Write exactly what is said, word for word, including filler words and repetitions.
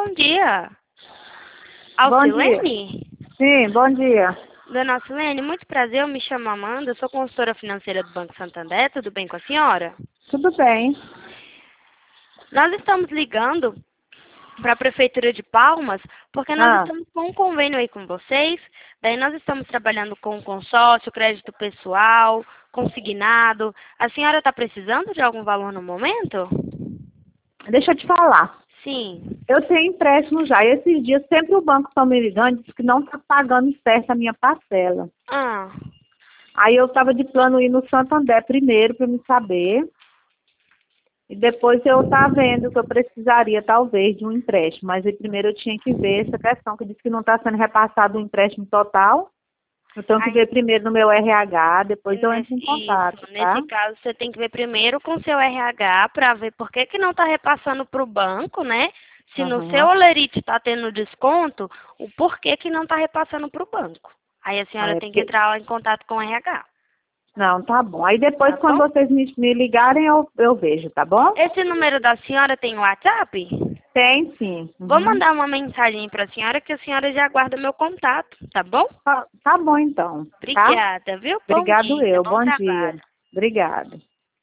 bom dia. Bom Alcilene? dia. Sim, bom dia. Dona Alcilene, muito prazer, eu me chamo Amanda, eu sou consultora financeira do Banco Santander, tudo bem com a senhora? Tudo bem. Nós estamos ligando para a Prefeitura de Palmas, porque nós Ah, estamos com um convênio aí com vocês, daí nós estamos trabalhando com consórcio, crédito pessoal, consignado. A senhora está precisando de algum valor no momento? deixa eu te falar. Sim. Eu tenho empréstimo já. E esses dias sempre o banco está me ligando e diz que não está pagando certo a minha parcela. Ah, Aí eu estava de plano ir no Santander primeiro para me saber. E depois eu estava vendo que eu precisaria talvez de um empréstimo. Mas aí primeiro eu tinha que ver essa questão, que diz que não está sendo repassado o empréstimo total. Eu tenho que aí, ver primeiro no meu R H, depois eu nesse, entro em isso, contato, tá? nesse caso você tem que ver primeiro com o seu R H para ver por que que não está repassando para o banco, né? Se no seu Aham. olerite está tendo desconto, o porquê que não está repassando para o banco. Aí a Ah, senhora é tem que porque... entrar em contato com o R H, Não, tá bom. Aí depois, tá quando bom? vocês me, me ligarem, eu, eu vejo, tá bom? Esse número da senhora tem WhatsApp? Tem sim. Vou Uhum. mandar uma mensagem para a senhora que a senhora já guarda meu contato, tá bom? Tá, tá bom então, tá? Obrigada, viu? Bom Obrigado dia, eu. bom Bom dia. trabalho. Obrigada.